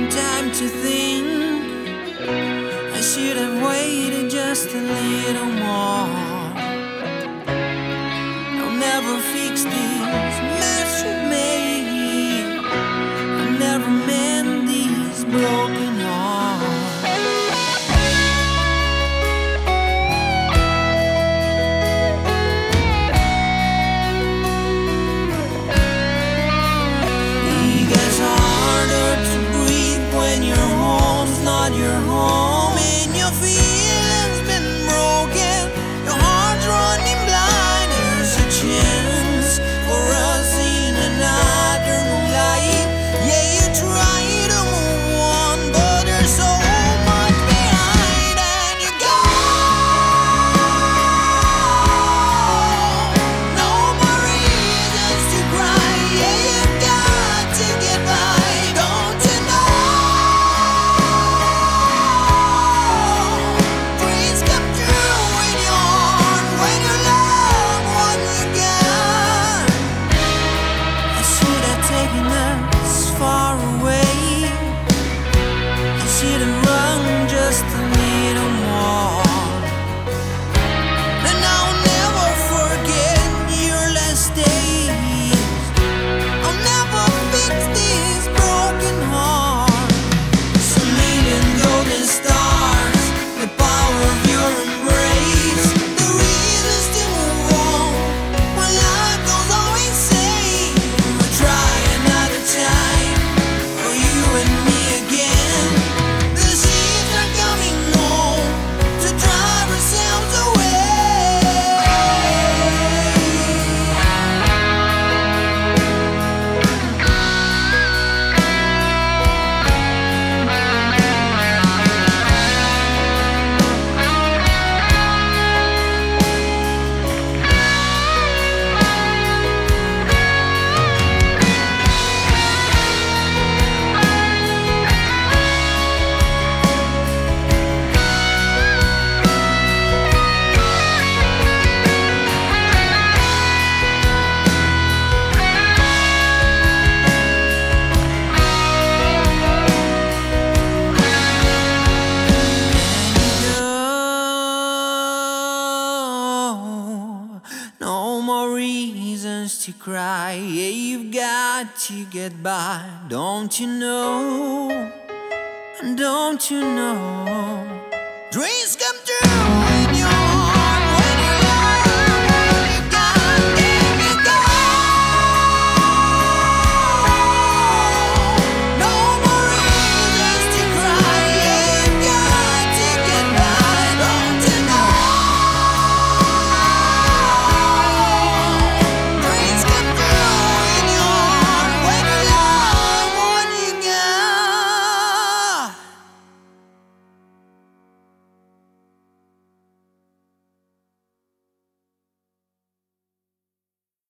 time to think. I should have waited just a little more. I'll never fix this mess you made. I'll never mend this broken heart. It gets harder to breathe when your home's not your home, and your feelings been broken, your heart's running blind. There's a chance for us in another moonlight. Yeah, you try to move on, but there's so much behind, and you go. No more reasons to cry. Yeah, you got to get by. Don't you know? Dreams come true in your heart when you love what you got. I should have taken us far away. I should have run just a little more. And I'll never forget your last days. I'll never fix this broken heart. So million golden stars, the power of your embrace, the reasons to move on. When life goes on insane, we'll try another time for you and me again. The seas are coming home to drive ourselves away. No more reasons to cry. Yeah, you've got to get by. Don't you know? Don't you know? Dreams come